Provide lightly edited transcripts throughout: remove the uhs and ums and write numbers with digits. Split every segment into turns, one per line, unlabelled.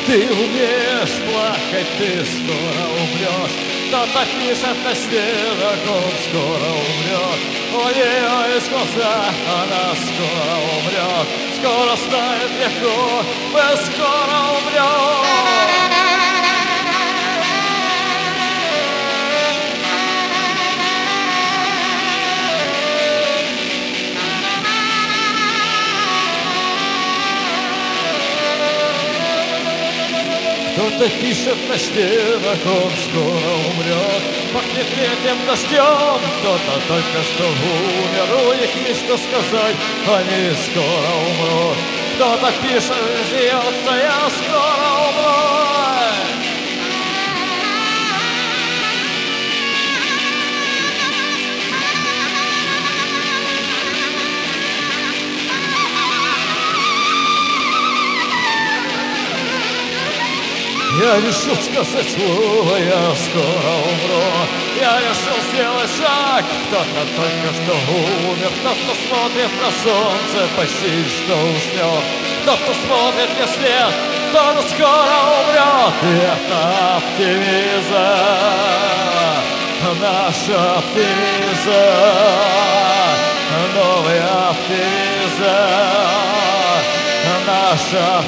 Ты умеешь плакать, ты скоро умрешь. Кто-то пишет на стенах, он скоро умрет. Ой-ой-ой, из глаза, она скоро умрет. Скоро станет легко, мы скоро умрем. Кто-то пишет на стенах, он скоро умрет. Пахнет летним дождем, кто-то только что умер. У них есть что сказать, они скоро умрут. Кто-то пишет, смеется, я скоро умру. Я решил сказать слово, я скоро умру. Я решил сделать шаг, кто-то только что умер. Кто-то смотрит на солнце, почти что уснет. Кто-то смотрит мне вслед, кто-то скоро умрет. И это оптимизм, наш оптимизм, новый оптимизм, наш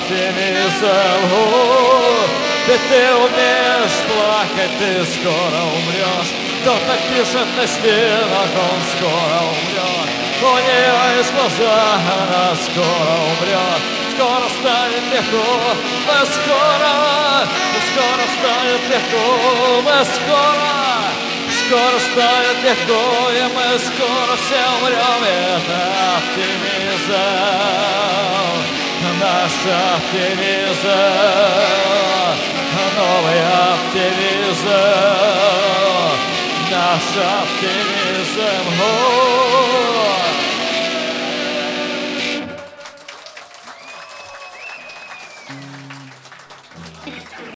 оптимизм. Ведь ты умеешь плакать, ты скоро умрешь. Кто-то пишет на стенах, он скоро умрет. У нее из глаза, она скоро умрет. Скоро станет легко, мы скоро станет легко, мы скоро станет легко, и мы скоро все умрем. Это оптимизм, наш оптимизм, новый оптимизм, наш оптимизм.